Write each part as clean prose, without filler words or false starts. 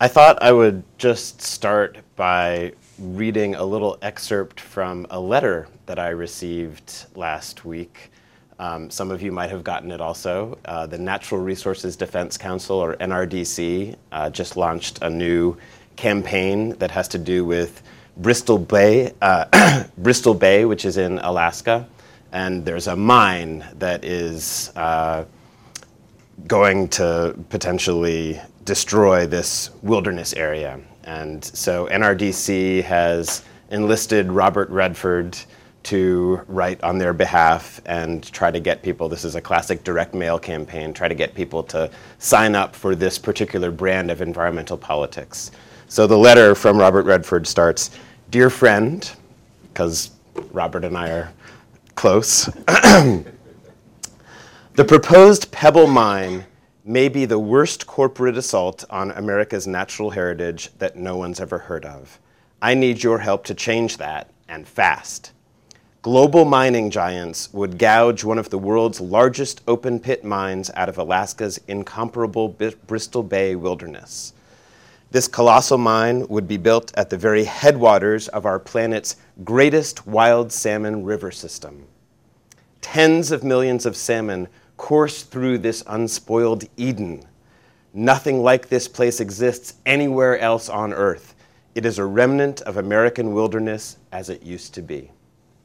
I thought I would just start by reading a little excerpt from a letter that I received last week. Some of you might have gotten it also. The Natural Resources Defense Council, or NRDC, just launched a new campaign that has to do with Bristol Bay, which is in Alaska. And there's a mine that is going to potentially destroy this wilderness area. And so NRDC has enlisted Robert Redford to write on their behalf and try to get people, this is a classic direct mail campaign, try to get people to sign up for this particular brand of environmental politics. So the letter from Robert Redford starts, "Dear friend," because Robert and I are close, "the proposed Pebble Mine may be the worst corporate assault on America's natural heritage that no one's ever heard of. I need your help to change that, and fast. Global mining giants would gouge one of the world's largest open pit mines out of Alaska's incomparable Bristol Bay wilderness. This colossal mine would be built at the very headwaters of our planet's greatest wild salmon river system. Tens of millions of salmon course through this unspoiled Eden. Nothing like this place exists anywhere else on Earth. It is a remnant of American wilderness as it used to be."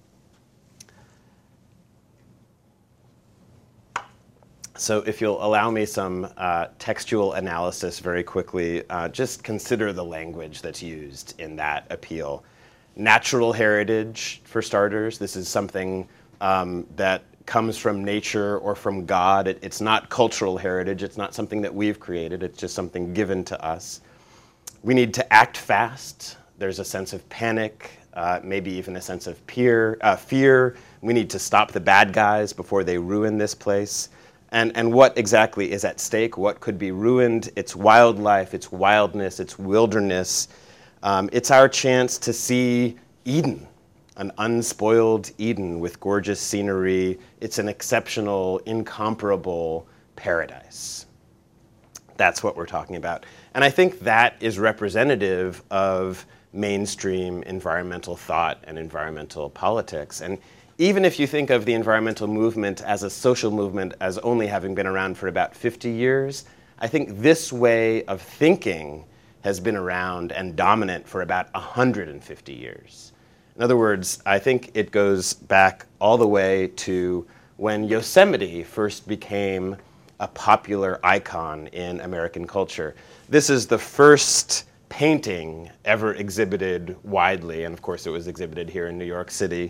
So if you'll allow me some textual analysis very quickly, just consider the language that's used in that appeal. Natural heritage, for starters. This is something that comes from nature or from God. It's not cultural heritage. It's not something that we've created. It's just something given to us. We need to act fast. There's a sense of panic, maybe even a sense of fear. We need to stop the bad guys before they ruin this place. And what exactly is at stake? What could be ruined? It's wildlife, it's wildness, it's wilderness. It's our chance to see Eden, an unspoiled Eden with gorgeous scenery. It's an exceptional, incomparable paradise. That's what we're talking about. And I think that is representative of mainstream environmental thought and environmental politics. And even if you think of the environmental movement as a social movement as only having been around for about 50 years, I think this way of thinking has been around and dominant for about 150 years. In other words, I think it goes back all the way to when Yosemite first became a popular icon in American culture. This is the first painting ever exhibited widely, and of course it was exhibited here in New York City,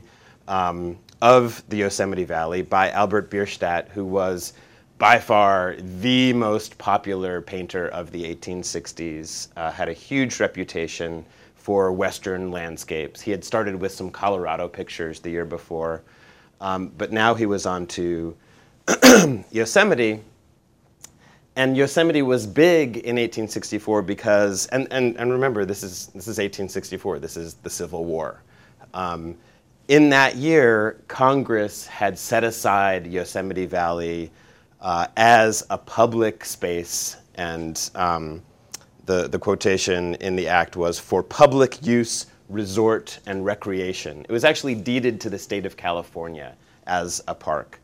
of the Yosemite Valley by Albert Bierstadt, who was by far the most popular painter of the 1860s, had a huge reputation for Western landscapes. He had started with some Colorado pictures the year before, but now he was on to Yosemite. And Yosemite was big in 1864 because, and remember, this is 1864, this is the Civil War. In that year, Congress had set aside Yosemite Valley as a public space, and the quotation in the act was, "for public use, resort, and recreation." It was actually deeded to the state of California as a park.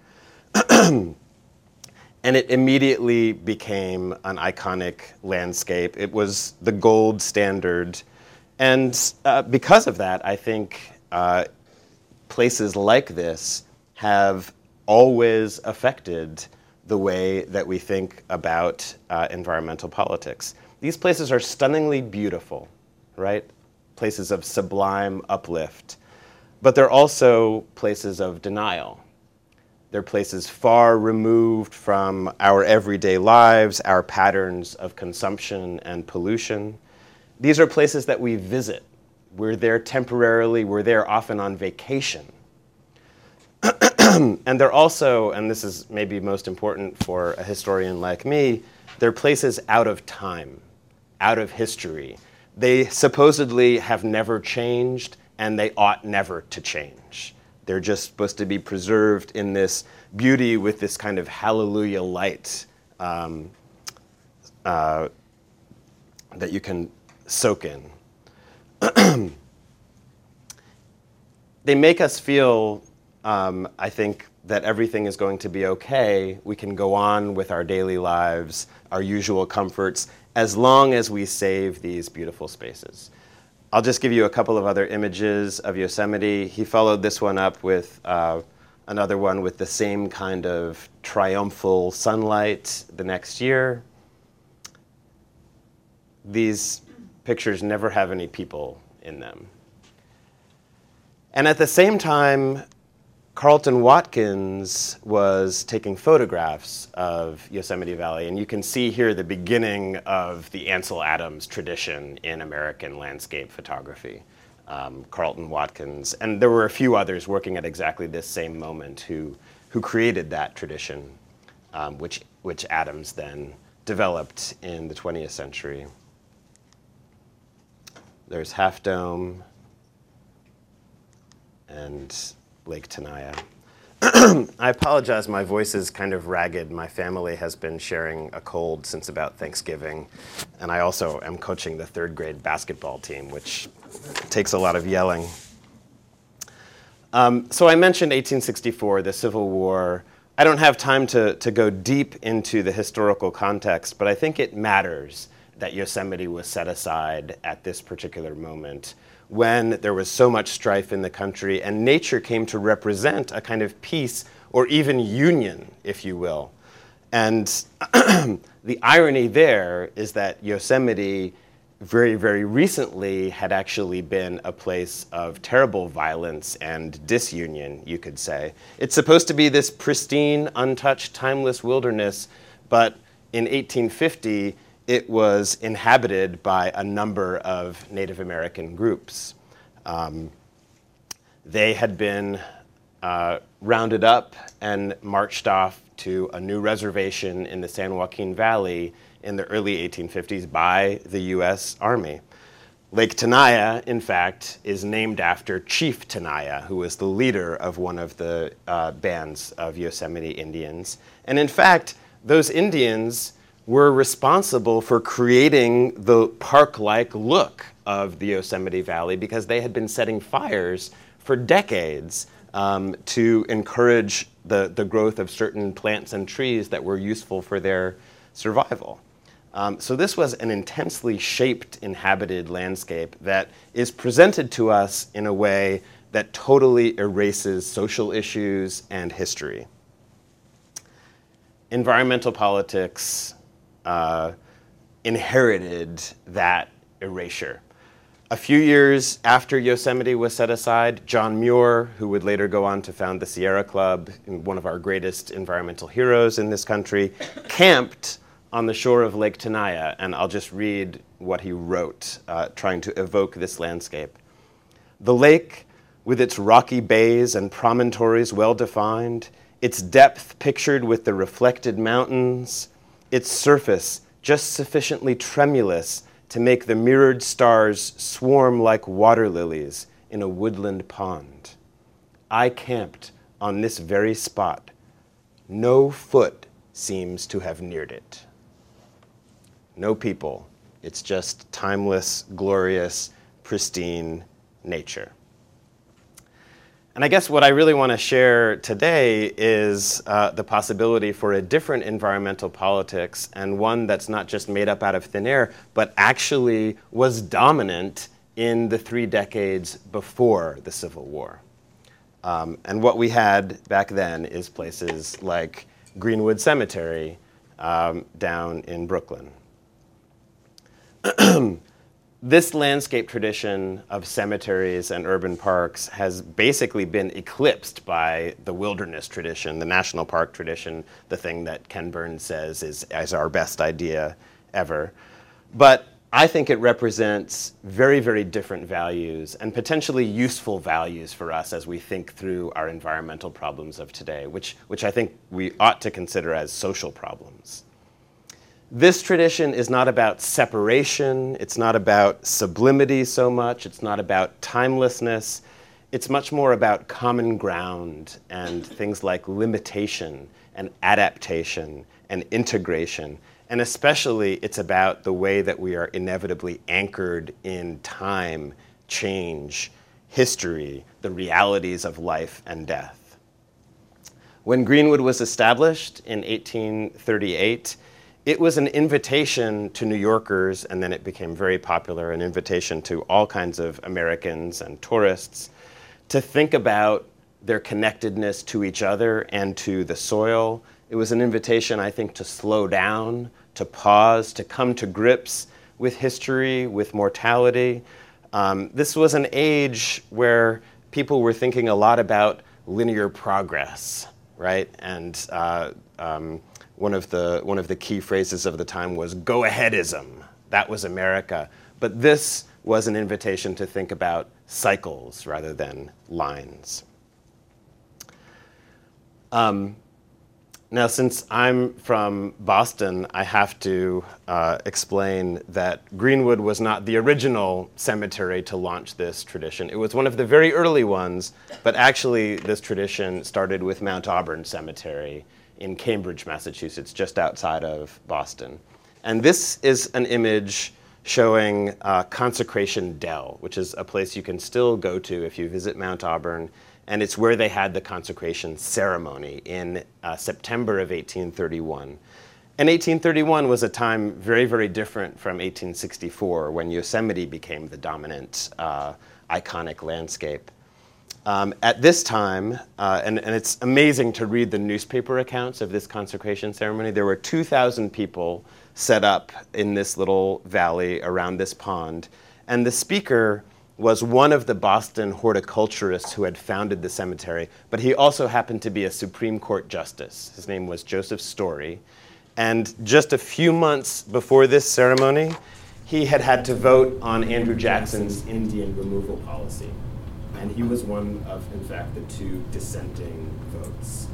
And it immediately became an iconic landscape. It was the gold standard. And because of that, I think places like this have always affected the way that we think about environmental politics. These places are stunningly beautiful, right? Places of sublime uplift. But they're also places of denial. They're places far removed from our everyday lives, our patterns of consumption and pollution. These are places that we visit. We're there temporarily, we're there often on vacation. And they're also, and this is maybe most important for a historian like me, they're places out of time, out of history. They supposedly have never changed, and they ought never to change. They're just supposed to be preserved in this beauty with this kind of hallelujah light that you can soak in. They make us feel, I think, that everything is going to be okay. We can go on with our daily lives, our usual comforts, as long as we save these beautiful spaces. I'll just give you a couple of other images of Yosemite. He followed this one up with another one with the same kind of triumphal sunlight the next year. These pictures never have any people in them. And at the same time, Carleton Watkins was taking photographs of Yosemite Valley, and you can see here the beginning of the Ansel Adams tradition in American landscape photography. Carleton Watkins, and there were a few others working at exactly this same moment who created that tradition, which Adams then developed in the 20th century. There's Half Dome and Lake Tenaya. I apologize, my voice is kind of ragged. My family has been sharing a cold since about Thanksgiving, and I also am coaching the 3rd grade basketball team, which takes a lot of yelling. So I mentioned 1864, the Civil War. I don't have time to go deep into the historical context, but I think it matters that Yosemite was set aside at this particular moment when there was so much strife in the country and nature came to represent a kind of peace or even union, if you will. And the irony there is that Yosemite very, very recently had actually been a place of terrible violence and disunion, you could say. It's supposed to be this pristine, untouched, timeless wilderness, but in 1850, it was inhabited by a number of Native American groups. They had been rounded up and marched off to a new reservation in the San Joaquin Valley in the early 1850s by the U.S. Army. Lake Tenaya, in fact, is named after Chief Tenaya, who was the leader of one of the bands of Yosemite Indians. And in fact, those Indians were responsible for creating the park-like look of the Yosemite Valley because they had been setting fires for decades to encourage the growth of certain plants and trees that were useful for their survival. So this was an intensely shaped, inhabited landscape that is presented to us in a way that totally erases social issues and history. Environmental politics inherited that erasure. A few years after Yosemite was set aside, John Muir, who would later go on to found the Sierra Club, one of our greatest environmental heroes in this country, camped on the shore of Lake Tenaya, and I'll just read what he wrote, trying to evoke this landscape. The lake, with its rocky bays and promontories well defined, its depth pictured with the reflected mountains, its surface just sufficiently tremulous to make the mirrored stars swarm like water lilies in a woodland pond. I camped on this very spot. No foot seems to have neared it. No people. It's just timeless, glorious, pristine nature. And I guess what I really want to share today is the possibility for a different environmental politics, and one that's not just made up out of thin air, but actually was dominant in the 3 decades before the Civil War. And what we had back then is places like Greenwood Cemetery down in Brooklyn. This landscape tradition of cemeteries and urban parks has basically been eclipsed by the wilderness tradition, the national park tradition, the thing that Ken Burns says is our best idea ever. But I think it represents very, very different values and potentially useful values for us as we think through our environmental problems of today, which I think we ought to consider as social problems. This tradition is not about separation, it's not about sublimity so much, it's not about timelessness, it's much more about common ground and things like limitation and adaptation and integration And especially, it's about the way that we are inevitably anchored in time, change, history, the realities of life and death. When Greenwood was established in 1838, it was an invitation to New Yorkers, and then it became very popular, an invitation to all kinds of Americans and tourists to think about their connectedness to each other and to the soil. It was an invitation, I think, to slow down, to pause, to come to grips with history, with mortality. This was an age where people were thinking a lot about linear progress, right? And one of the key phrases of the time was go-aheadism. That was America. But this was an invitation to think about cycles rather than lines. Now, since I'm from Boston, I have to explain that Greenwood was not the original cemetery to launch this tradition. It was one of the very early ones, but actually this tradition started with Mount Auburn Cemetery in Cambridge, Massachusetts, just outside of Boston. And this is an image showing Consecration Dell, which is a place you can still go to if you visit Mount Auburn. And it's where they had the consecration ceremony in September of 1831. And 1831 was a time very, very different from 1864, when Yosemite became the dominant iconic landscape. At this time, and it's amazing to read the newspaper accounts of this consecration ceremony, there were 2,000 people set up in this little valley around this pond. And the speaker was one of the Boston horticulturists who had founded the cemetery, but he also happened to be a Supreme Court justice. His name was Joseph Story. And just a few months before this ceremony, he had to vote on Andrew Jackson's Indian removal policy. And he was one of, in fact, the two dissenting votes,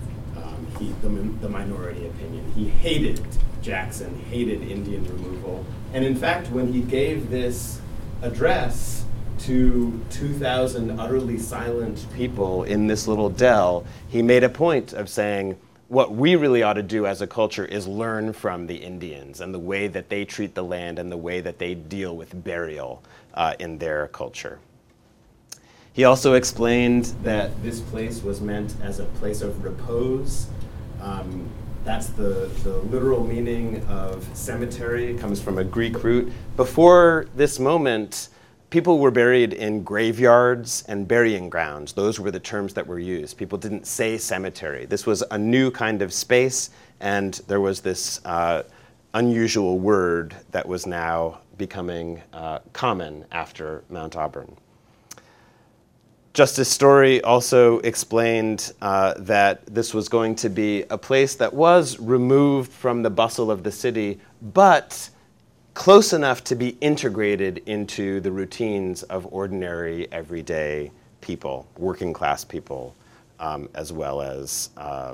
the minority opinion. He hated Jackson, hated Indian removal. And in fact, when he gave this address to 2,000 utterly silent people in this little dell, he made a point of saying, what we really ought to do as a culture is learn from the Indians and the way that they treat the land and the way that they deal with burial in their culture. He also explained that this place was meant as a place of repose. That's the literal meaning of cemetery. It comes from a Greek root. Before this moment, people were buried in graveyards and burying grounds. Those were the terms that were used. People didn't say cemetery. This was a new kind of space, and there was this unusual word that was now becoming common after Mount Auburn. Justice Story also explained that this was going to be a place that was removed from the bustle of the city, but close enough to be integrated into the routines of ordinary, everyday people, working class people, as well as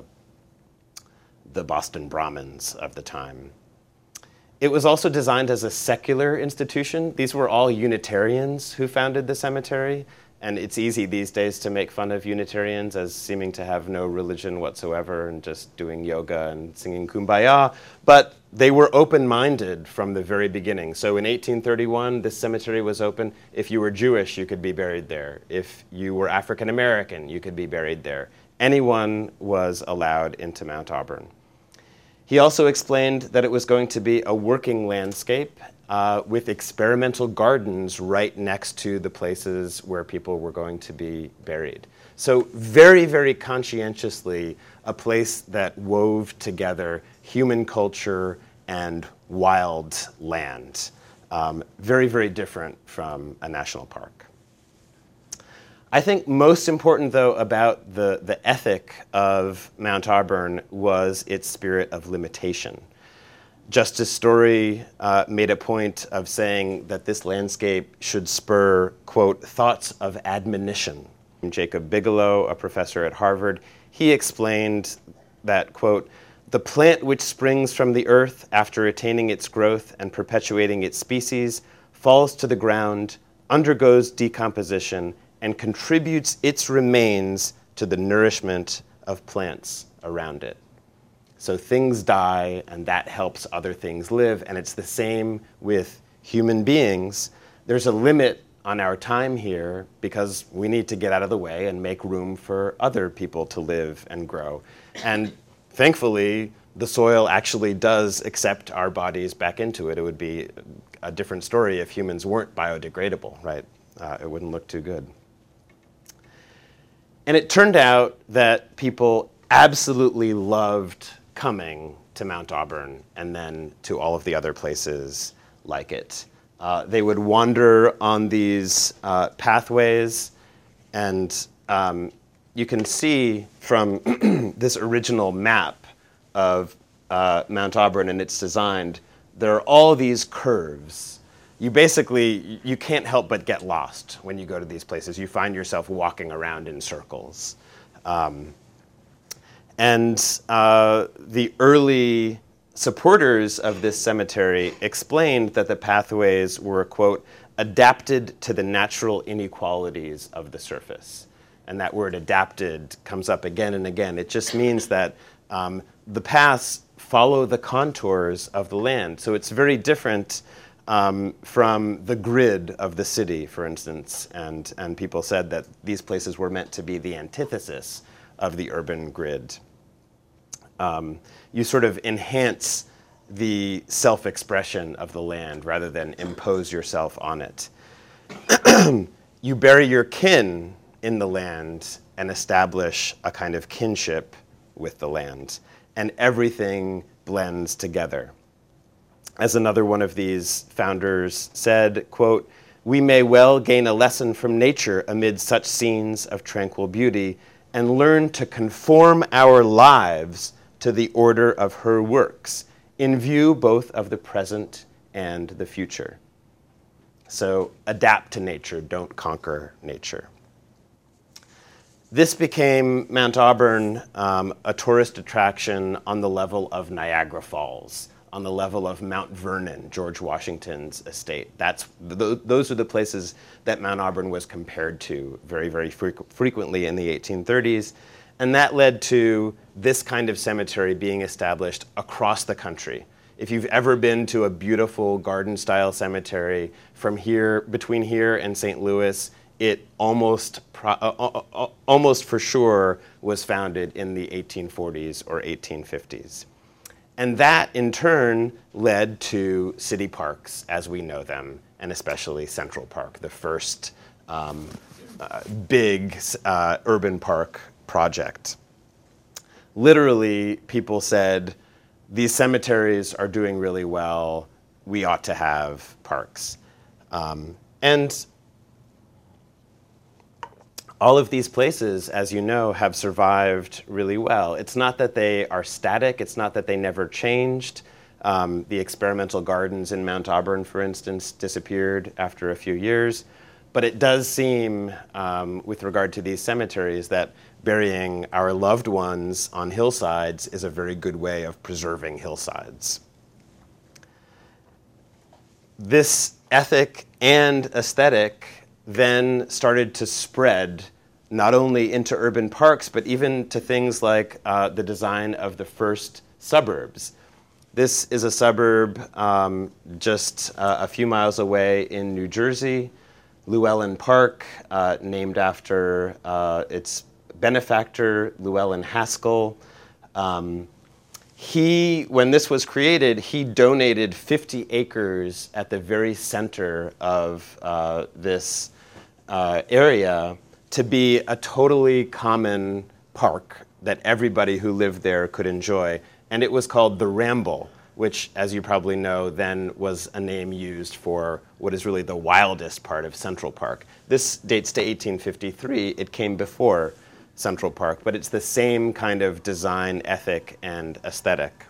the Boston Brahmins of the time. It was also designed as a secular institution. These were all Unitarians who founded the cemetery. And it's easy these days to make fun of Unitarians as seeming to have no religion whatsoever and just doing yoga and singing Kumbaya. But they were open-minded from the very beginning. So in 1831, this cemetery was open. If you were Jewish, you could be buried there. If you were African American, you could be buried there. Anyone was allowed into Mount Auburn. He also explained that it was going to be a working landscape with experimental gardens right next to the places where people were going to be buried. So very, very conscientiously, a place that wove together human culture and wild land. Very, very different from a national park. I think most important, though, about the ethic of Mount Auburn was its spirit of limitation. Justice Story made a point of saying that this landscape should spur, quote, thoughts of admonition. Jacob Bigelow, a professor at Harvard, he explained that, quote, the plant which springs from the earth after attaining its growth and perpetuating its species falls to the ground, undergoes decomposition, and contributes its remains to the nourishment of plants around it. So things die, and that helps other things live. And it's the same with human beings. There's a limit on our time here because we need to get out of the way and make room for other people to live and grow. And thankfully, the soil actually does accept our bodies back into it. It would be a different story if humans weren't biodegradable, right? It wouldn't look too good. And it turned out that people absolutely loved coming to Mount Auburn and then to all of the other places like it. They would wander on these pathways, and you can see from this original map of Mount Auburn and its design, there are all these curves. You can't help but get lost when you go to these places. You find yourself walking around in circles. And the early supporters of this cemetery explained that the pathways were, quote, adapted to the natural inequalities of the surface. And that word adapted comes up again and again. It just means that the paths follow the contours of the land. So it's very different from the grid of the city, for instance. And people said that these places were meant to be the antithesis of the urban grid. You sort of enhance the self-expression of the land rather than impose yourself on it. You bury your kin in the land and establish a kind of kinship with the land, and everything blends together. As another one of these founders said, quote, "We may well gain a lesson from nature amid such scenes of tranquil beauty and learn to conform our lives to the order of her works, in view both of the present and the future." So adapt to nature, don't conquer nature. This became Mount Auburn a tourist attraction on the level of Niagara Falls, on the level of Mount Vernon, George Washington's estate. Those are the places that Mount Auburn was compared to very, very frequently in the 1830s. And that led to this kind of cemetery being established across the country. If you've ever been to a beautiful garden-style cemetery from here, between here and St. Louis, it almost for sure was founded in the 1840s or 1850s. And that, in turn, led to city parks as we know them, and especially Central Park, the first big urban park project. Literally, people said, these cemeteries are doing really well, we ought to have parks. And all of these places, as you know, have survived really well. It's not that they are static, it's not that they never changed. The experimental gardens in Mount Auburn, for instance, disappeared after a few years. But it does seem, with regard to these cemeteries, that burying our loved ones on hillsides is a very good way of preserving hillsides. This ethic and aesthetic then started to spread not only into urban parks, but even to things like the design of the first suburbs. This is a suburb just a few miles away in New Jersey, Llewellyn Park, named after its benefactor, Llewellyn Haskell. When this was created, he donated 50 acres at the very center of this area to be a totally common park that everybody who lived there could enjoy. And it was called the Ramble, which, as you probably know, then was a name used for what is really the wildest part of Central Park. This dates to 1853. It came before Central Park, but it's the same kind of design, ethic, and aesthetic.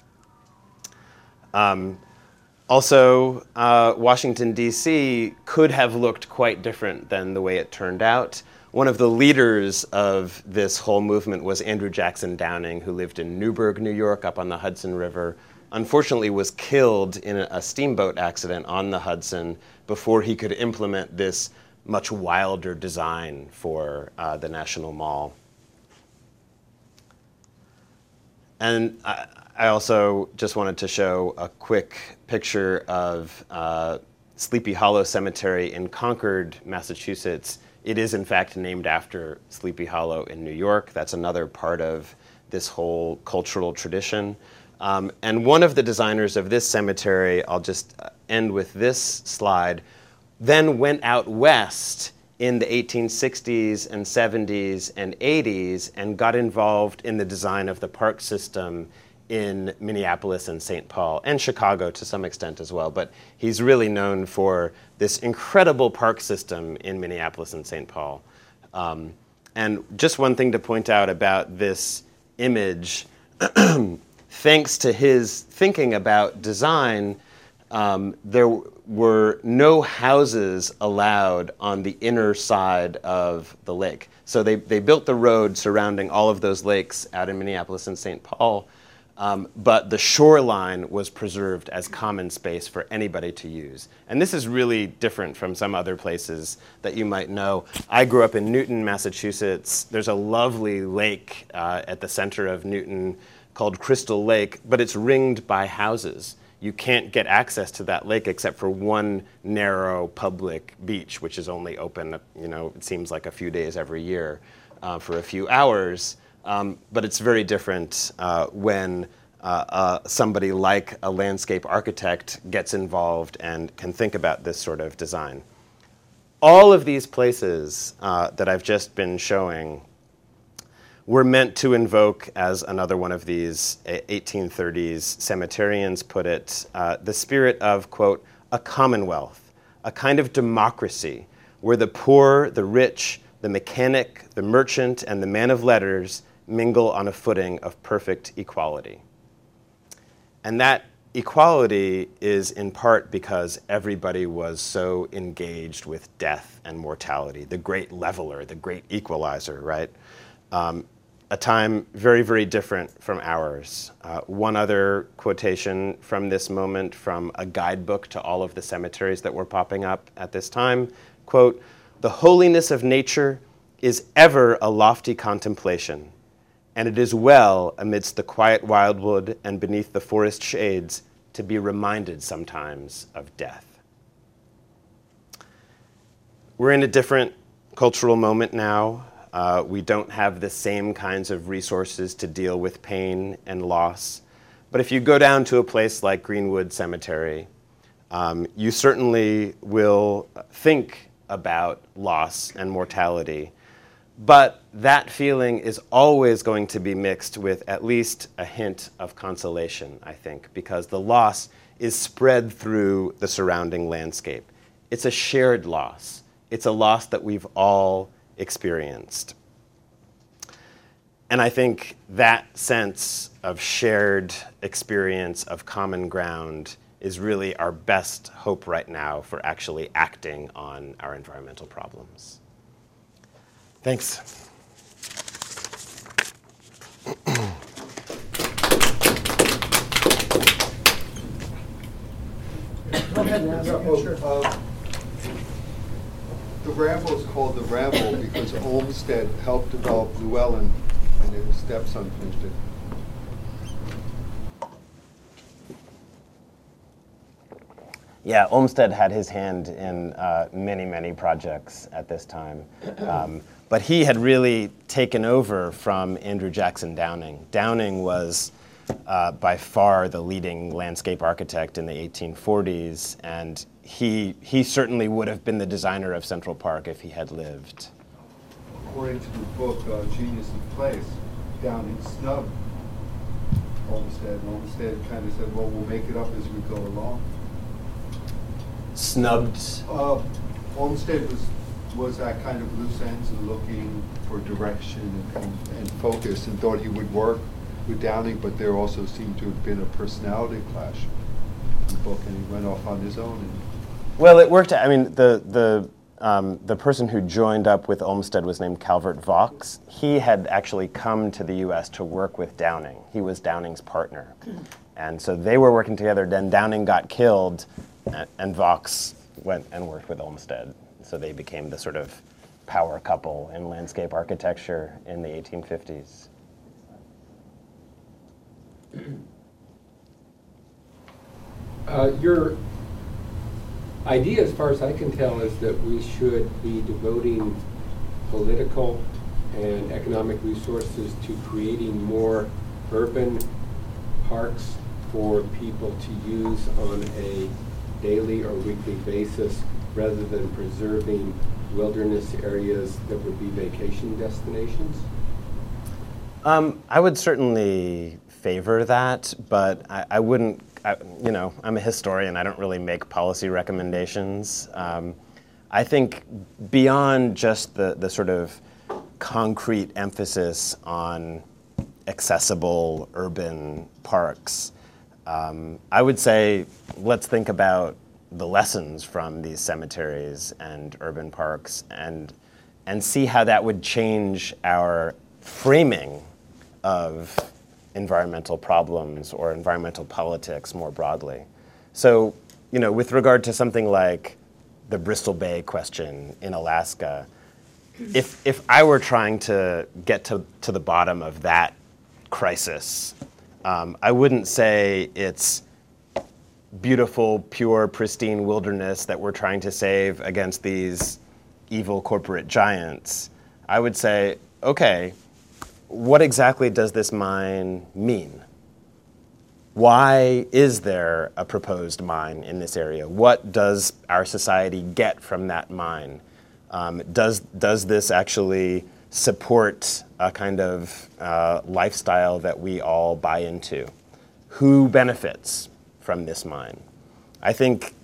Also, Washington, D.C. could have looked quite different than the way it turned out. One of the leaders of this whole movement was Andrew Jackson Downing, who lived in Newburgh, New York, up on the Hudson River. Unfortunately, was killed in a steamboat accident on the Hudson before he could implement this much wilder design for the National Mall. And I also just wanted to show a quick picture of Sleepy Hollow Cemetery in Concord, Massachusetts. It is in fact named after Sleepy Hollow in New York. That's another part of this whole cultural tradition. And one of the designers of this cemetery, I'll just end with this slide, then went out west in the 1860s and 70s and 80s and got involved in the design of the park system in Minneapolis and St. Paul, and Chicago to some extent as well. But he's really known for this incredible park system in Minneapolis and St. Paul. And just one thing to point out about this image, thanks to his thinking about design, there were no houses allowed on the inner side of the lake. So they built the road surrounding all of those lakes out in Minneapolis and St. Paul, but the shoreline was preserved as common space for anybody to use. And this is really different from some other places that you might know. I grew up in Newton, Massachusetts. There's a lovely lake at the center of Newton called Crystal Lake, but it's ringed by houses. You can't get access to that lake except for one narrow public beach, which is only open, it seems like a few days every year for a few hours. But it's very different when somebody like a landscape architect gets involved and can think about this sort of design. All of these places that I've just been showing were meant to invoke, as another one of these 1830s cemeterians put it, the spirit of, quote, a commonwealth, a kind of democracy where the poor, the rich, the mechanic, the merchant, and the man of letters mingle on a footing of perfect equality. And that equality is in part because everybody was so engaged with death and mortality, the great leveler, the great equalizer, right? A time very, very different from ours. One other quotation from this moment from a guidebook to all of the cemeteries that were popping up at this time, quote, "The holiness of nature is ever a lofty contemplation, and it is well amidst the quiet wildwood and beneath the forest shades to be reminded sometimes of death." We're in a different cultural moment now. We don't have the same kinds of resources to deal with pain and loss. But if you go down to a place like Greenwood Cemetery, you certainly will think about loss and mortality. But that feeling is always going to be mixed with at least a hint of consolation, I think, because the loss is spread through the surrounding landscape. It's a shared loss. It's a loss that we've all experienced. And I think that sense of shared experience, of common ground, is really our best hope right now for actually acting on our environmental problems. Thanks. Go ahead. The Ramble is called the Ramble because Olmsted helped develop Llewellyn, and his stepson finished it. Yeah, Olmsted had his hand in many, many projects at this time. But he had really taken over from Andrew Jackson Downing. Downing was by far the leading landscape architect in the 1840s, and he certainly would have been the designer of Central Park if he had lived. According to the book Genius of Place, Downing snubbed Olmsted, and Olmsted kind of said, well, we'll make it up as we go along. Snubbed? Olmsted was that kind of loose ends and looking for direction and focus, and thought he would work with Downing, but there also seemed to have been a personality clash in the book, and he went off on his own. Well, it worked. I mean, the person who joined up with Olmsted was named Calvert Vaux. He had actually come to the U.S. to work with Downing. He was Downing's partner. And so they were working together. Then Downing got killed, and Vaux went and worked with Olmsted. So they became the sort of power couple in landscape architecture in the 1850s. Your idea, as far as I can tell, is that we should be devoting political and economic resources to creating more urban parks for people to use on a daily or weekly basis, rather than preserving wilderness areas that would be vacation destinations? I would certainly favor that, but I wouldn't, I'm a historian, I don't really make policy recommendations. I think beyond just the sort of concrete emphasis on accessible urban parks, I would say let's think about the lessons from these cemeteries and urban parks and see how that would change our framing of environmental problems or environmental politics more broadly. So, with regard to something like the Bristol Bay question in Alaska, if I were trying to get to the bottom of that crisis, I wouldn't say it's beautiful, pure, pristine wilderness that we're trying to save against these evil corporate giants. I would say, okay, what exactly does this mine mean? Why is there a proposed mine in this area? What does our society get from that mine? Does this actually support a kind of lifestyle that we all buy into? Who benefits from this mine? I think,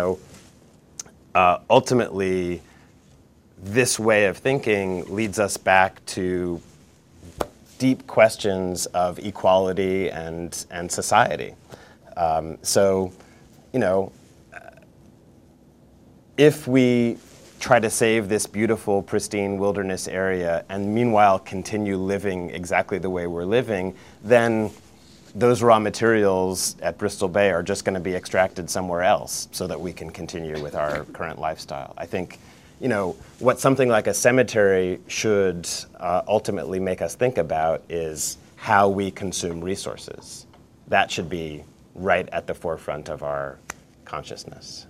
ultimately, this way of thinking leads us back to deep questions of equality and society. If we try to save this beautiful, pristine wilderness area and meanwhile continue living exactly the way we're living, then those raw materials at Bristol Bay are just going to be extracted somewhere else so that we can continue with our current lifestyle. I think, what something like a cemetery should ultimately make us think about is how we consume resources. That should be right at the forefront of our consciousness.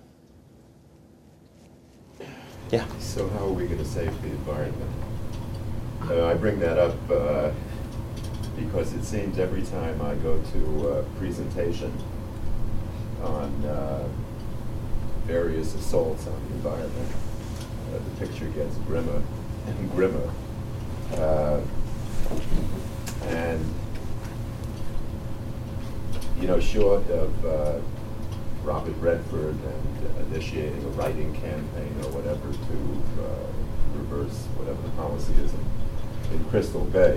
Yeah. So how are we going to save the environment? I bring that up because it seems every time I go to a presentation on various assaults on the environment, the picture gets grimmer and grimmer. Short of Robert Redford and initiating a writing campaign or whatever to reverse whatever the policy is in Crystal Bay,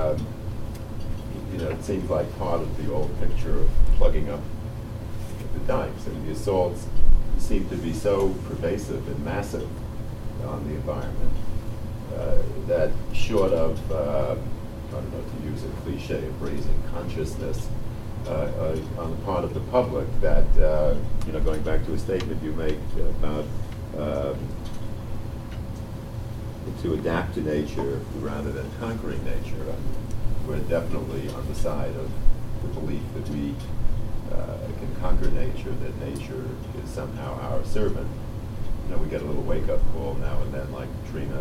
it seems like part of the old picture of plugging up the dikes. And the assaults seem to be so pervasive and massive on the environment that short of, to use a cliche of raising consciousness on the part of the public, that, going back to a statement you make about to adapt to nature rather than conquering nature, we're definitely on the side of the belief that we can conquer nature, that nature is somehow our servant. We get a little wake-up call now and then, like Katrina,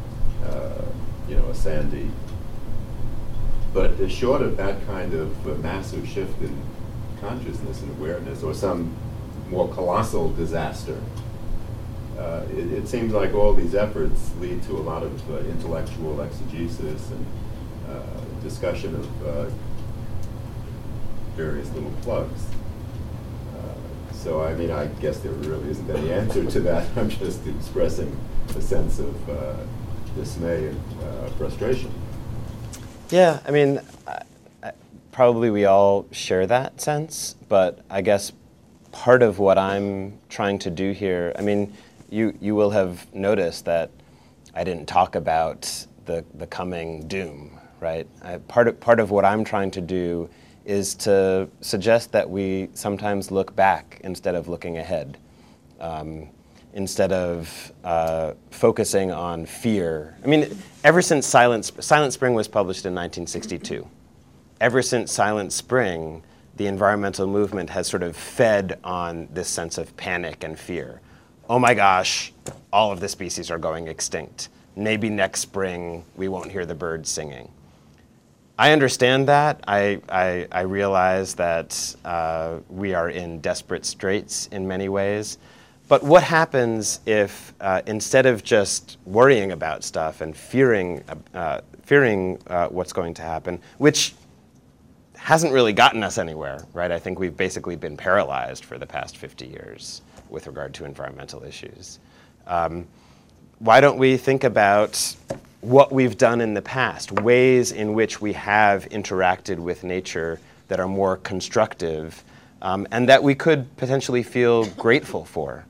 a Sandy. But short of that kind of massive shift in consciousness and awareness, or some more colossal disaster, it seems like all these efforts lead to a lot of intellectual exegesis and discussion of various little plugs. So, I guess there really isn't any answer to that. I'm just expressing a sense of dismay and frustration. Yeah, probably we all share that sense, but I guess part of what I'm trying to do here, you will have noticed that I didn't talk about the coming doom, right? Part of what I'm trying to do is to suggest that we sometimes look back instead of looking ahead. Instead of focusing on fear. Ever since Silent Spring was published in 1962, ever since Silent Spring, the environmental movement has sort of fed on this sense of panic and fear. Oh my gosh, all of the species are going extinct. Maybe next spring we won't hear the birds singing. I understand that. I realize that we are in desperate straits in many ways. But what happens if instead of just worrying about stuff and fearing what's going to happen, which hasn't really gotten us anywhere, right? I think we've basically been paralyzed for the past 50 years with regard to environmental issues. Why don't we think about what we've done in the past, ways in which we have interacted with nature that are more constructive, and that we could potentially feel grateful for?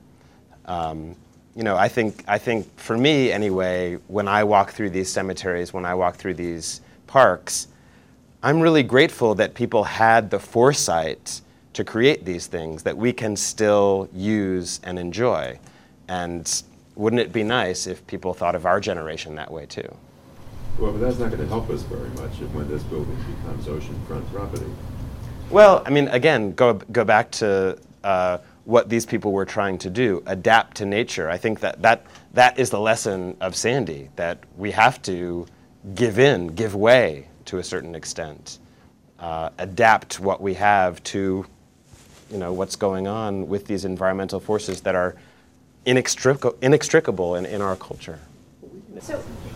I think for me anyway, when I walk through these cemeteries, when I walk through these parks, I'm really grateful that people had the foresight to create these things that we can still use and enjoy. And wouldn't it be nice if people thought of our generation that way too? Well, but that's not going to help us very much when this building becomes oceanfront property. Well, I mean, again, go back to what these people were trying to do, adapt to nature. I think that is the lesson of Sandy, that we have to give way to a certain extent, adapt what we have to, what's going on with these environmental forces that are inextricable in our culture. So,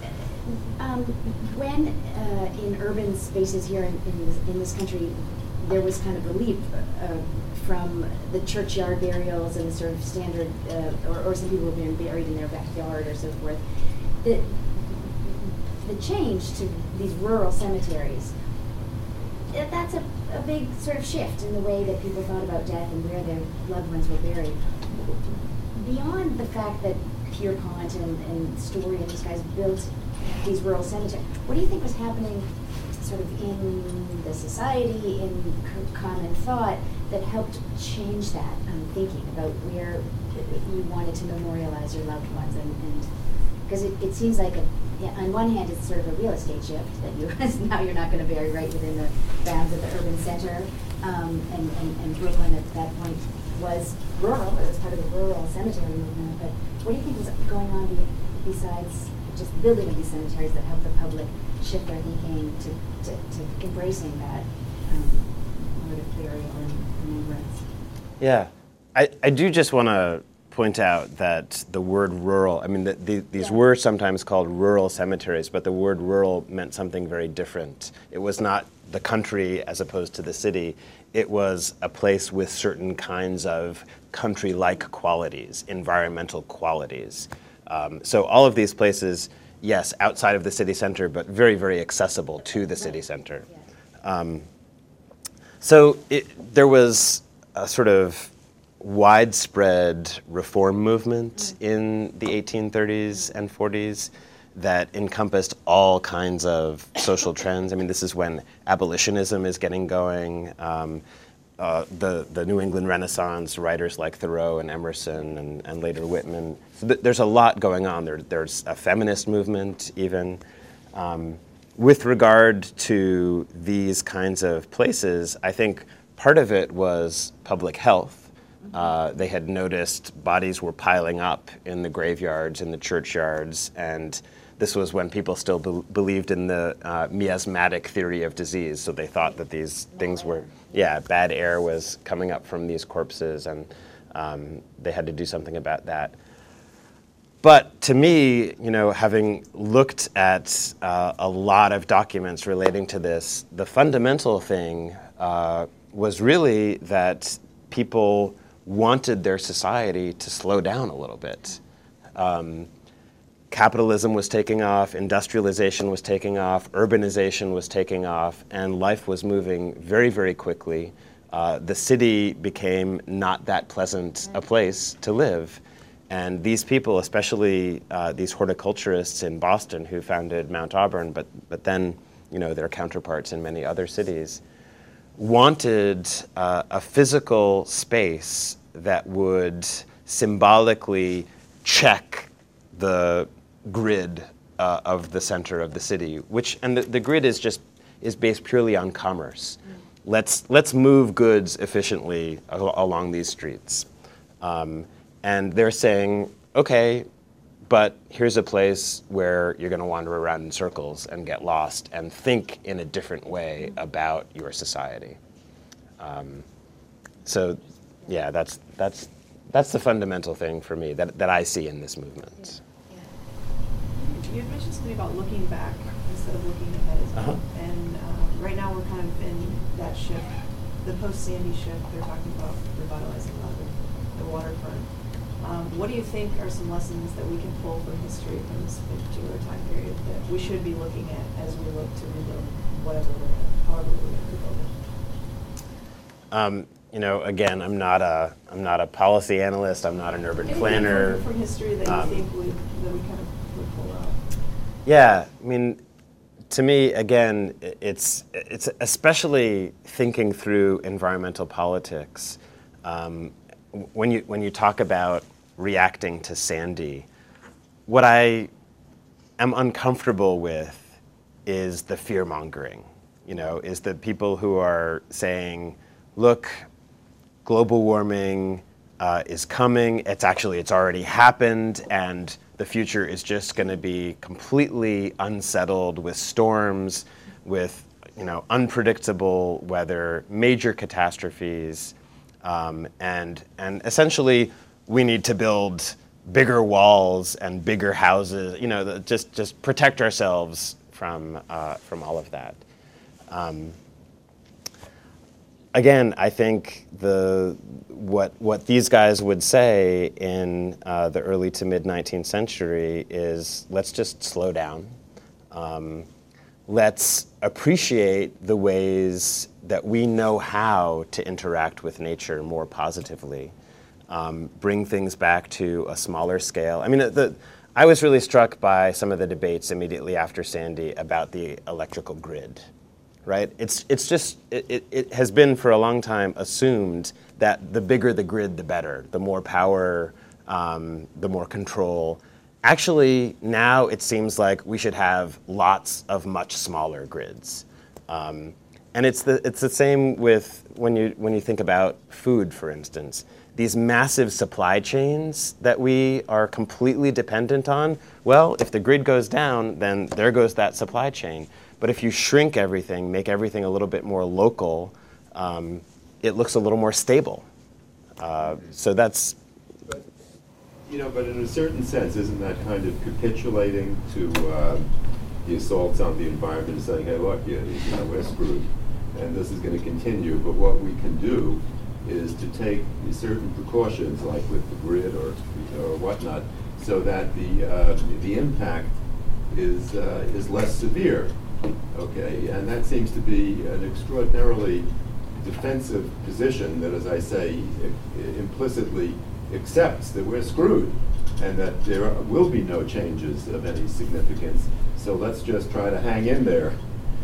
when in urban spaces here in this country, there was kind of a leap from the churchyard burials and the sort of standard, or some people were being buried in their backyard or so forth. The change to these rural cemeteries, that's a big sort of shift in the way that people thought about death and where their loved ones were buried. Beyond the fact that Pierpont and Story and these guys built these rural cemeteries, what do you think was happening sort of in the society, in common thought, that helped change that thinking about where you wanted to memorialize your loved ones? And because it seems like, on one hand, it's sort of a real estate shift that now you're not going to bury right within the bounds of the urban center, and Brooklyn at that point was rural. It was part of the rural cemetery movement. But what do you think was going on besides just building of these cemeteries that helped the public shift their thinking to embracing that mode of burial and remembrance? Yeah, I do just want to point out that the word rural, I mean, these were sometimes called rural cemeteries, but the word rural meant something very different. It was not the country as opposed to the city. It was a place with certain kinds of country-like qualities, environmental qualities. So all of these places, yes, outside of the city center, but very, very accessible to the city center. So there was a sort of widespread reform movement in the 1830s and 40s that encompassed all kinds of social trends. I mean, this is when abolitionism is getting going. The New England Renaissance, writers like Thoreau and Emerson and later Whitman. So there's a lot going on. There's a feminist movement even. With regard to these kinds of places, I think part of it was public health. They had noticed bodies were piling up in the graveyards, in the churchyards, and this was when people still believed in the miasmatic theory of disease. So they thought that these things were, bad air was coming up from these corpses, and they had to do something about that. But to me, having looked at a lot of documents relating to this, the fundamental thing was really that people wanted their society to slow down a little bit. Capitalism was taking off, industrialization was taking off, urbanization was taking off, and life was moving very, very quickly. The city became not that pleasant a place to live. And these people, especially these horticulturists in Boston who founded Mount Auburn, but then their counterparts in many other cities, wanted a physical space that would symbolically check the grid of the center of the city, and the grid is is based purely on commerce. Let's move goods efficiently along these streets. And they're saying, okay, but here's a place where you're going to wander around in circles and get lost and think in a different way about your society. So, yeah, that's the fundamental thing for me that I see in this movement. You had mentioned something about looking back instead of looking ahead as well. And right now we're kind of in that shift, the post-Sandy shift. They're talking about revitalizing a lot of the waterfront. What do you think are some lessons that we can pull from history from this particular time period that we should be looking at as we look to rebuild however we're going to rebuild it? You know, again, I'm not a policy analyst. I'm not an urban planner. From history that you think that we kind of would pull out? Yeah, I mean, to me, again, it's especially thinking through environmental politics. When you talk about reacting to Sandy, what I am uncomfortable with is the fear-mongering. You know, is the people who are saying, look, global warming is coming. It's already happened, and the future is just going to be completely unsettled with storms, with unpredictable weather, major catastrophes, and essentially we need to build bigger walls and bigger houses. Just protect ourselves from all of that. Again, I think what these guys would say in the early to mid 19th century is, let's just slow down. Let's appreciate the ways that we know how to interact with nature more positively. Bring things back to a smaller scale. I mean, I was really struck by some of the debates immediately after Sandy about the electrical grid. Right? It has been for a long time assumed that the bigger the grid, the better. The more power, the more control. Actually, now it seems like we should have lots of much smaller grids. And it's the same with when you think about food, for instance. These massive supply chains that we are completely dependent on. Well, if the grid goes down, then there goes that supply chain. But if you shrink everything, make everything a little bit more local, it looks a little more stable. So that's. But in a certain sense, isn't that kind of capitulating to the assaults on the environment and saying, hey, look, we're screwed, and this is going to continue. But what we can do is to take certain precautions, like with the grid or whatnot, so that the impact is less severe. Okay, and that seems to be an extraordinarily defensive position that, as I say, implicitly accepts that we're screwed and that there will be no changes of any significance. So let's just try to hang in there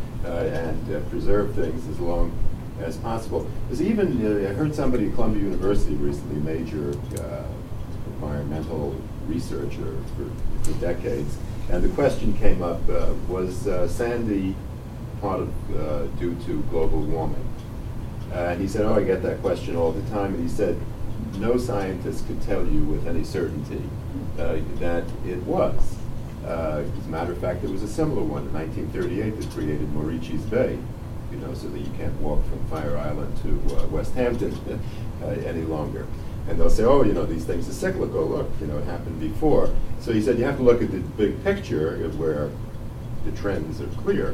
and preserve things as long as possible. There's even, I heard somebody at Columbia University recently, a major environmental researcher for decades, and the question came up, was Sandy part of due to global warming? And he said, I get that question all the time. And he said, no scientist could tell you with any certainty that it was. As a matter of fact, there was a similar one in 1938 that created Moriches Bay, so that you can't walk from Fire Island to West Hampton any longer. And they'll say, these things are cyclical. Look, it happened before. So he said you have to look at the big picture where the trends are clear.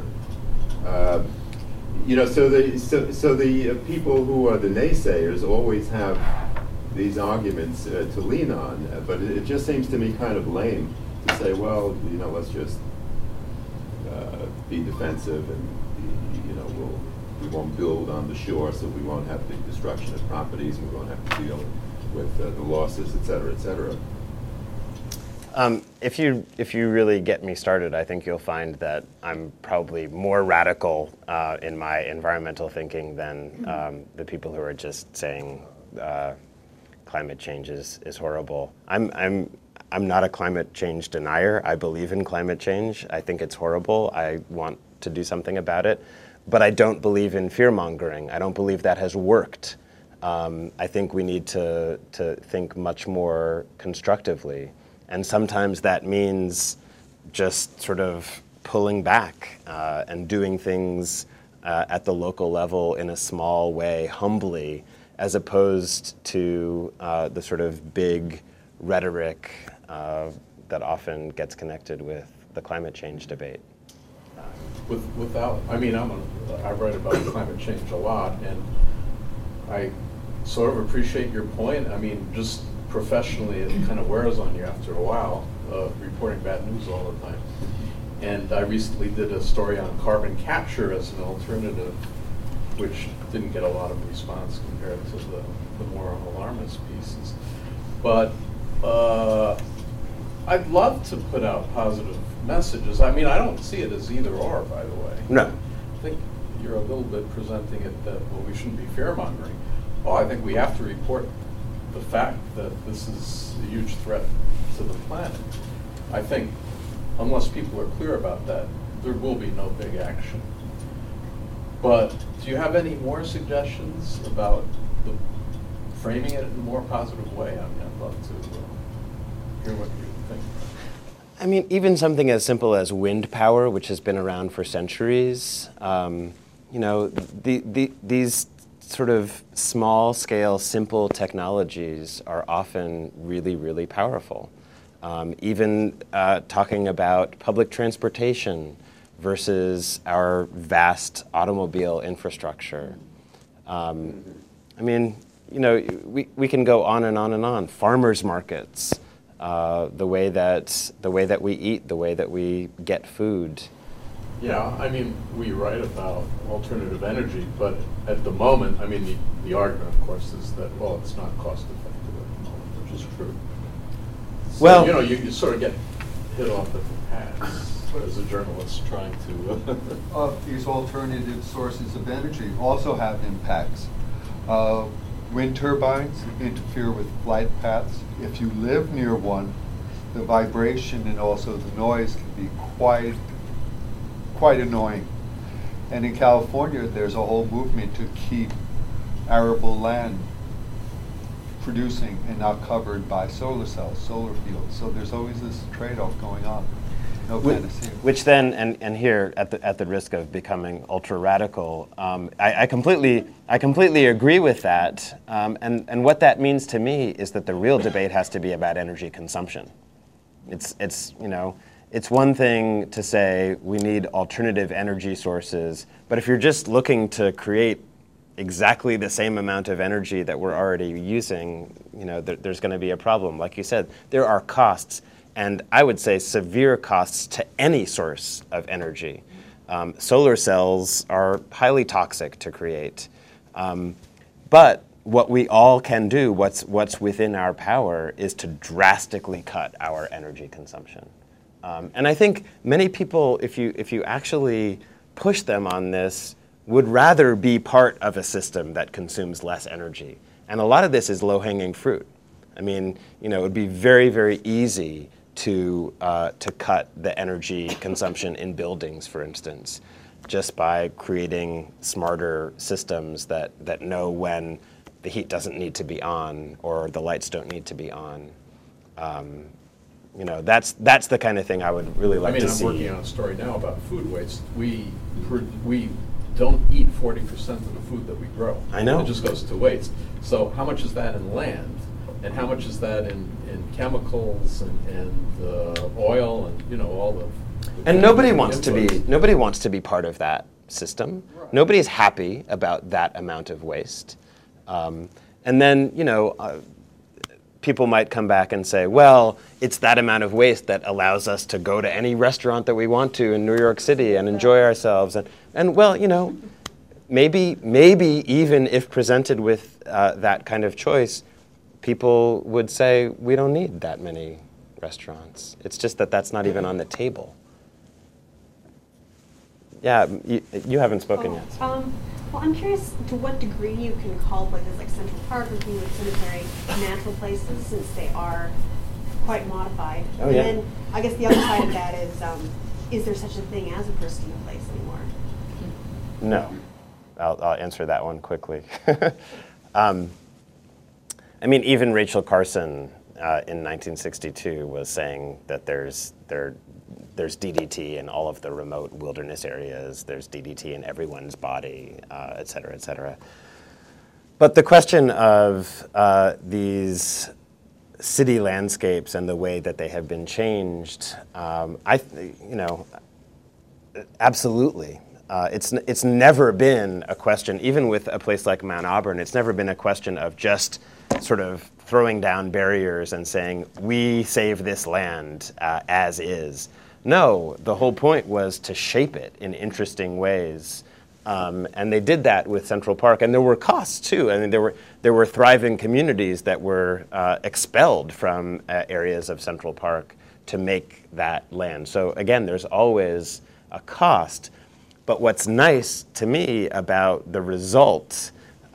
So the people who are the naysayers always have these arguments to lean on, but it just seems to me kind of lame to say, well, let's just be defensive and we won't build on the shore, so we won't have the destruction of properties, and we won't have to deal with the losses, et cetera, et cetera. If you really get me started, I think you'll find that I'm probably more radical in my environmental thinking than the people who are just saying climate change is horrible. I'm not a climate change denier. I believe in climate change. I think it's horrible. I want to do something about it. but I don't believe in fear-mongering. I don't believe that has worked. I think we need to think much more constructively. And sometimes that means just sort of pulling back and doing things at the local level in a small way, humbly, as opposed to the sort of big rhetoric that often gets connected with the climate change debate. I write about climate change a lot, and I sort of appreciate your point. I mean, just professionally, it kind of wears on you after a while, reporting bad news all the time. And I recently did a story on carbon capture as an alternative, which didn't get a lot of response compared to the more alarmist pieces. But I'd love to put out positive messages. I mean, I don't see it as either or, by the way. No. I think you're a little bit presenting it that, well, we shouldn't be fear-mongering. Well, I think we have to report the fact that this is a huge threat to the planet. I think unless people are clear about that, there will be no big action. But do you have any more suggestions about framing it in a more positive way? I mean, I'd love to hear what you think. I mean, even something as simple as wind power, which has been around for centuries, these sort of small-scale, simple technologies are often really, really powerful. Even talking about public transportation versus our vast automobile infrastructure. I mean, we can go on and on and on. Farmers markets, the way that we eat, the way that we get food. Yeah, I mean, we write about alternative energy, but at the moment, I mean, the argument, of course, is that, well, it's not cost effective at the moment, which is true. So, well, you sort of get hit off at the pass as a journalist trying to... These alternative sources of energy also have impacts. Wind turbines interfere with flight paths. If you live near one, the vibration and also the noise can be quite annoying. And in California, there's a whole movement to keep arable land producing and not covered by solar cells, solar fields. So there's always this trade-off going on. No panacea. Which then, and here, at the risk of becoming ultra radical, I completely agree with that. And what that means to me is that the real debate has to be about energy consumption. It's one thing to say we need alternative energy sources, but if you're just looking to create exactly the same amount of energy that we're already using, there's going to be a problem. Like you said, there are costs, and I would say severe costs to any source of energy. Solar cells are highly toxic to create. But what we all can do, what's within our power, is to drastically cut our energy consumption. And I think many people, if you actually push them on this, would rather be part of a system that consumes less energy. And a lot of this is low-hanging fruit. I mean, it would be very, very easy to cut the energy consumption in buildings, for instance, just by creating smarter systems that know when the heat doesn't need to be on or the lights don't need to be on. That's the kind of thing I would really like to see. I'm working on a story now about food waste. We don't eat 40% of the food that we grow. I know. It just goes to waste. So how much is that in land? And how much is that in chemicals and oil and all the and nobody wants to be part of that system. Right. Nobody's happy about that amount of waste. And then people might come back and say, well, it's that amount of waste that allows us to go to any restaurant that we want to in New York City and enjoy ourselves. And well, maybe even if presented with that kind of choice, people would say, we don't need that many restaurants. It's just that that's not even on the table. Yeah, you haven't spoken yet. Well, I'm curious to what degree you can call places like Central Park or Greenwood Cemetery natural places, since they are quite modified. Oh, yeah. And then I guess the other side of that is there such a thing as a pristine place anymore? No. I'll answer that one quickly. I mean, even Rachel Carson in 1962 was saying that there's DDT in all of the remote wilderness areas. There's DDT in everyone's body, et cetera, et cetera. But the question of these city landscapes and the way that they have been changed, absolutely. It's never been a question, even with a place like Mount Auburn, it's never been a question of just sort of throwing down barriers and saying, we save this land as is. No, the whole point was to shape it in interesting ways. And they did that with Central Park, and there were costs too. I mean, there were thriving communities that were expelled from areas of Central Park to make that land. So again, there's always a cost. But what's nice to me about the result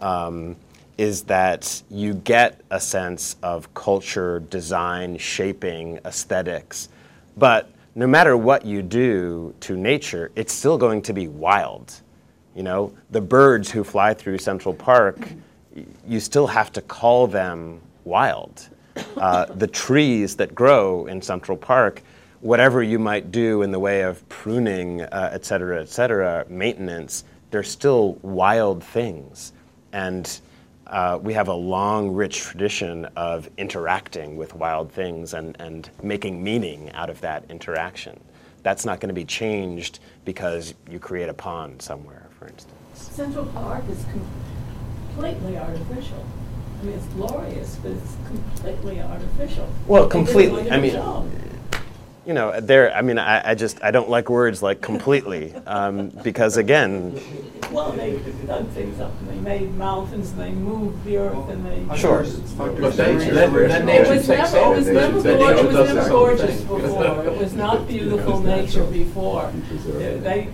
is that you get a sense of culture, design, shaping, aesthetics. But no matter what you do to nature, it's still going to be wild. You know, the birds who fly through Central Park, you still have to call them wild. The trees that grow in Central Park, whatever you might do in the way of pruning, et cetera, maintenance, they're still wild things. And we have a long, rich tradition of interacting with wild things and making meaning out of that interaction. That's not going to be changed because you create a pond somewhere, for instance. Central Park is completely artificial. I mean, it's glorious, but it's completely artificial. Well, They did a completely. I wonderful mean, job. you know, I don't like words like completely, because again. Well, they dug things up and they made mountains and they moved the earth and they. Sure. But then It nature was takes never, over. it was never, Nature it was does never its own gorgeous thing. before. It was not beautiful nature before. They,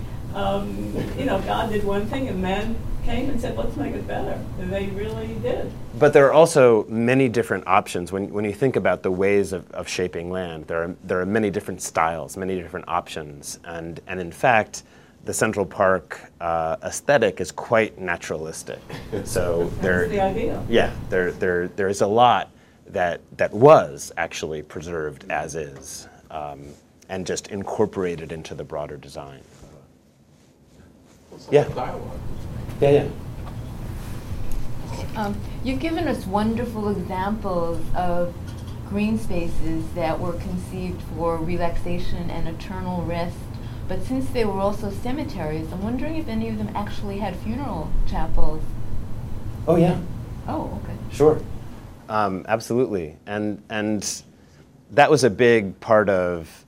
God did one thing and man came and said, let's make it better. And they really did. But there are also many different options. When you think about the ways of shaping land, there are many different styles, many different options. And in fact, the Central Park aesthetic is quite naturalistic. So That's the idea. Yeah, there is a lot that was actually preserved as is, and just incorporated into the broader design. Yeah. Dialogue. Yeah. You've given us wonderful examples of green spaces that were conceived for relaxation and eternal rest. But since they were also cemeteries, I'm wondering if any of them actually had funeral chapels. Oh yeah. Oh, okay. Sure. Absolutely. And that was a big part of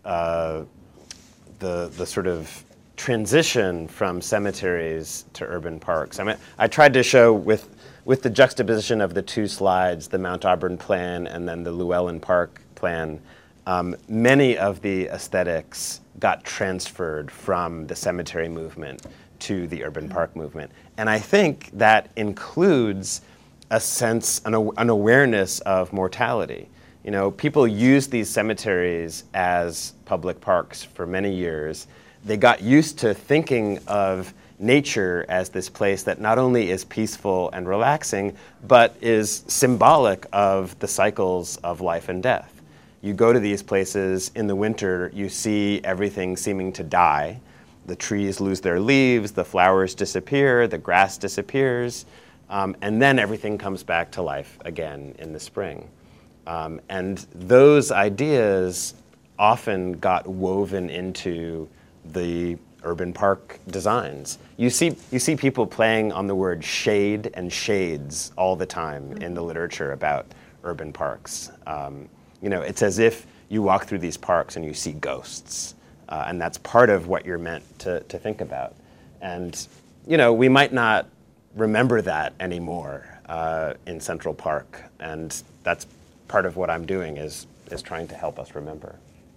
the sort of transition from cemeteries to urban parks. I mean, I tried to show with the juxtaposition of the two slides, the Mount Auburn plan and then the Llewellyn Park plan, many of the aesthetics got transferred from the cemetery movement to the urban park movement. And I think that includes a sense, an awareness of mortality. You know, people used these cemeteries as public parks for many years. They got used to thinking of nature as this place that not only is peaceful and relaxing, but is symbolic of the cycles of life and death. You go to these places in the winter, you see everything seeming to die. The trees lose their leaves, the flowers disappear, the grass disappears, and then everything comes back to life again in the spring. And those ideas often got woven into the urban park designs. You see people playing on the word shade and shades all the time in the literature about urban parks. It's as if you walk through these parks and you see ghosts, and that's part of what you're meant to think about. And we might not remember that anymore in Central Park, and that's part of what I'm doing is trying to help us remember.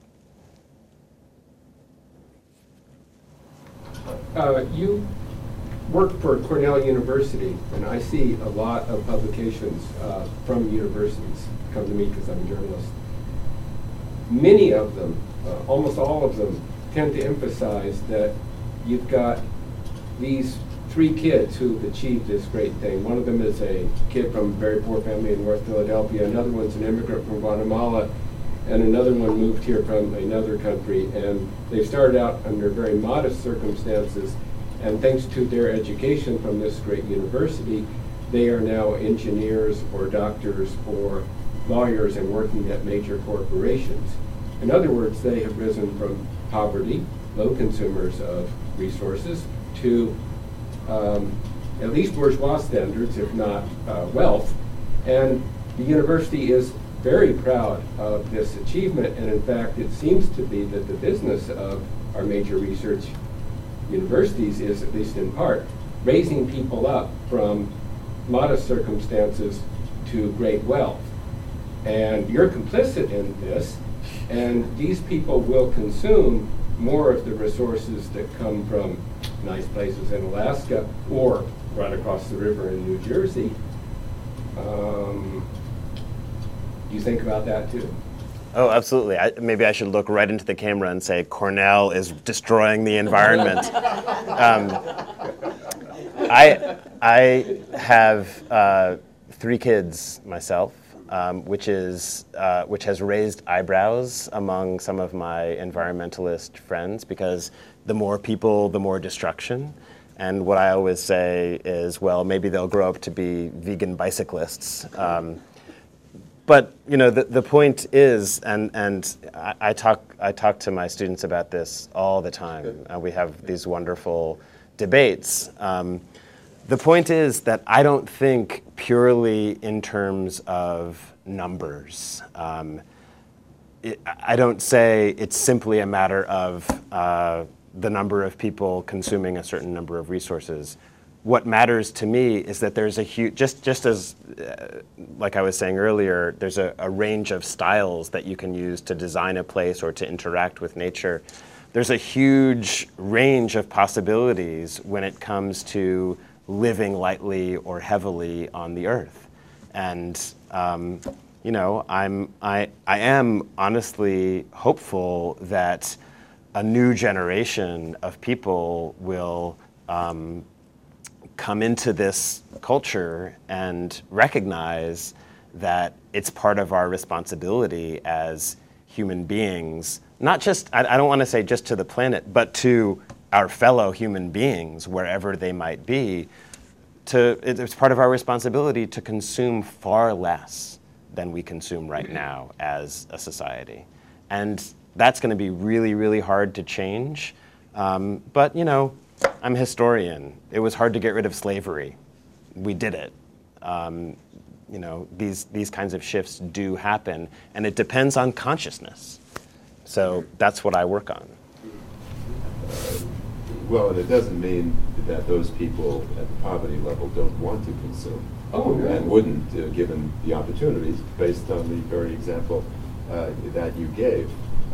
You work for Cornell University, and I see a lot of publications from universities come to me because I'm a journalist. Many of them, almost all of them, tend to emphasize that you've got these 3 kids who've achieved this great thing. One of them is a kid from a very poor family in North Philadelphia. Another one's an immigrant from Guatemala. And another one moved here from another country. And they started out under very modest circumstances. And thanks to their education from this great university, they are now engineers or doctors or lawyers and working at major corporations. In other words, they have risen from poverty, low consumers of resources, to at least bourgeois standards, if not wealth. And the university is very proud of this achievement, and in fact, it seems to be that the business of our major research universities is, at least in part, raising people up from modest circumstances to great wealth. And you're complicit in this, and these people will consume more of the resources that come from nice places in Alaska or right across the river in New Jersey. Do you think about that too? Oh, absolutely. Maybe I should look right into the camera and say Cornell is destroying the environment. I have 3 kids myself, which has raised eyebrows among some of my environmentalist friends, because the more people, the more destruction. And what I always say is, well, maybe they'll grow up to be vegan bicyclists. But you know, the point is, and I talk to my students about this all the time. We have these wonderful debates. The point is that I don't think purely in terms of numbers. I don't say it's simply a matter of the number of people consuming a certain number of resources. What matters to me is that there's a huge, just as, like I was saying earlier, there's a range of styles that you can use to design a place or to interact with nature. There's a huge range of possibilities when it comes to living lightly or heavily on the earth. And, you know, I am honestly hopeful that a new generation of people will come into this culture and recognize that it's part of our responsibility as human beings, not just, I don't want to say just to the planet, but to our fellow human beings, wherever they might be, it's part of our responsibility to consume far less than we consume right now as a society. And that's going to be really, really hard to change. But, you know, I'm a historian. It was hard to get rid of slavery. We did it. You know, these kinds of shifts do happen, and it depends on consciousness. So that's what I work on. Well, and it doesn't mean that those people at the poverty level don't want to consume. Oh, no. And wouldn't, given the opportunities, based on the very example that you gave.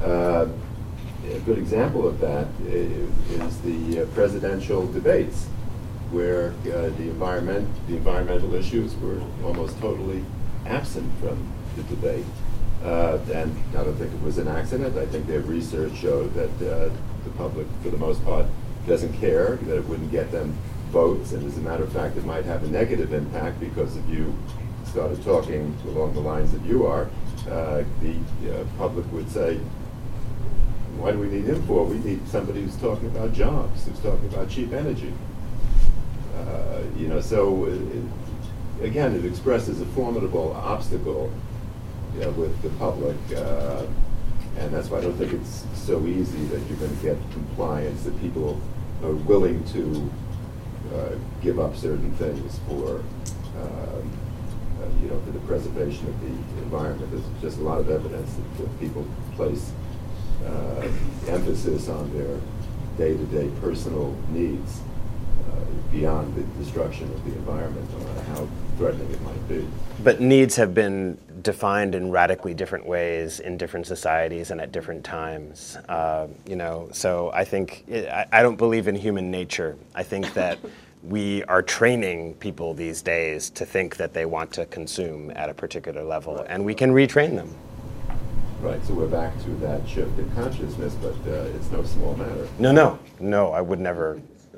A good example of that is the presidential debates, where the environmental issues were almost totally absent from the debate. And I don't think it was an accident. I think their research showed that the public, for the most part, doesn't care, that it wouldn't get them votes, and as a matter of fact, it might have a negative impact, because if you started talking along the lines that you are, the public would say, what do we need him for? We need somebody who's talking about jobs, who's talking about cheap energy. You know, so again, it expresses a formidable obstacle with the public, and that's why I don't think it's so easy that you're going to get compliance, that people are willing to give up certain things for, you know, for the preservation of the environment. There's just a lot of evidence that people place emphasis on their day-to-day personal needs beyond the destruction of the environment, no matter how threatening it might be. But needs have been defined in radically different ways in different societies and at different times. You know, so I think I don't believe in human nature. I think that we are training people these days to think that they want to consume at a particular level, and we can retrain them. Right, so we're back to that shift in consciousness, but it's no small matter. No, I would never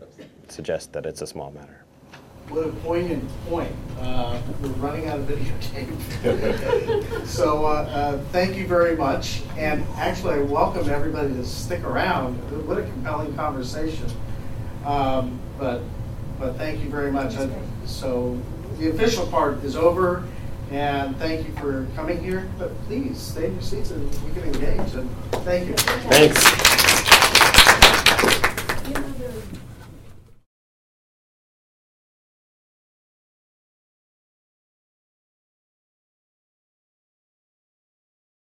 suggest that it's a small matter. What a poignant point. We're running out of videotape. So thank you very much. And actually, I welcome everybody to stick around. What a compelling conversation. But thank you very much. So the official part is over. And thank you for coming here. But please stay in your seats and we can engage. And thank you. Thanks. You know,